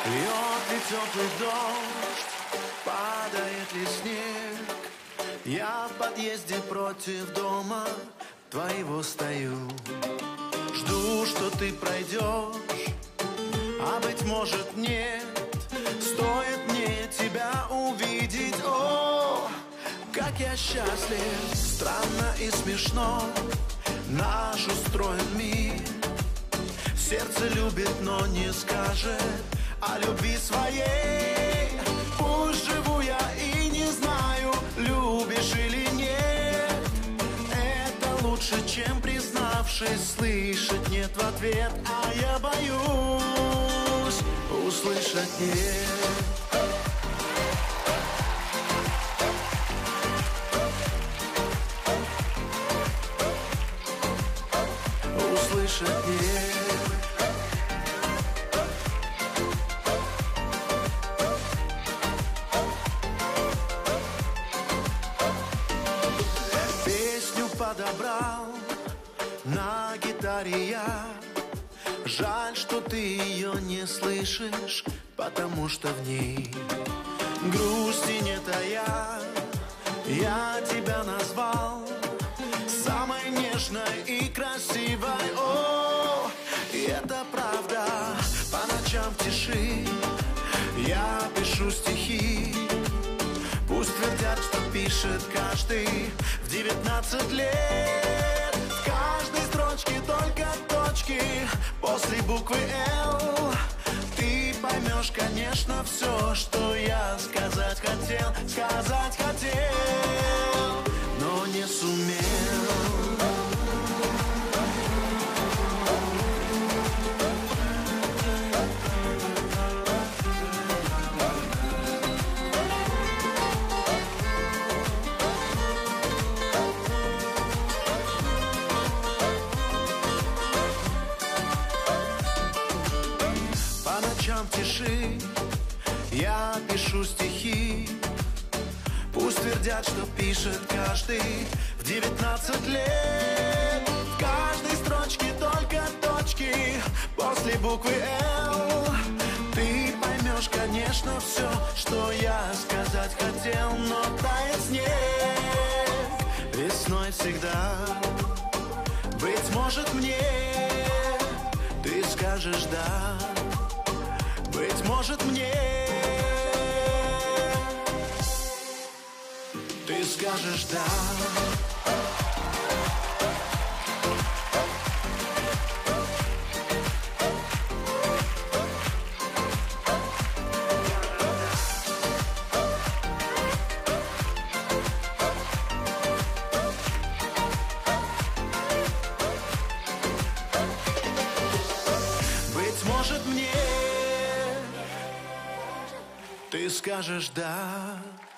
Льет ли теплый дождь, падает ли снег, я в подъезде против дома твоего стою. Жду, что ты пройдешь, а быть может нет. Стоит мне тебя увидеть, о, как я счастлив. Странно и смешно наш устроен мир. Сердце любит, но не скажет о любви своей. Пусть живу я и не знаю, любишь или нет. Это лучше, чем признавшись, слышать нет в ответ. А я боюсь услышать нет. Услышать нет. Песню подобрал на гитаре я. Жаль, что ты ее не слышишь, потому что в ней грусти не тая. Я тебя назвал самой нежной и красивой, о, и это правда. По ночам в тиши я пишу стихи. Пусть твердят, что пишет каждый в 19 лет. В каждой строчке только точки после буквы «Л». Ты поймешь, конечно, все, что я сказать хотел, но не сумел. По ночам в тиши я пишу стихи. Пусть твердят, что пишет каждый в 19 лет. В каждой строчке только точки после буквы «Л». Ты поймешь, конечно, все, что я сказать хотел, но тает снег весной всегда. Быть может, мне ты скажешь «да». Быть может, мне ты скажешь «да». Быть может, мне ты скажешь «да».